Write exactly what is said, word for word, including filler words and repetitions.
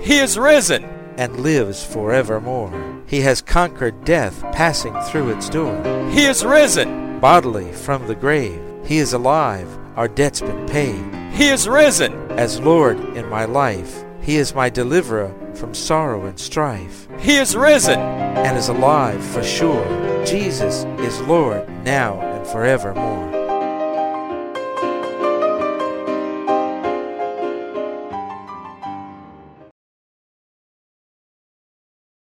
He is risen and lives forevermore. He has conquered death, passing through its door. He is risen bodily from the grave. He is alive, our debt's been paid. He is risen as Lord in my life. He is my deliverer from sorrow and strife. He is risen and is alive for sure. Jesus is Lord now and forevermore.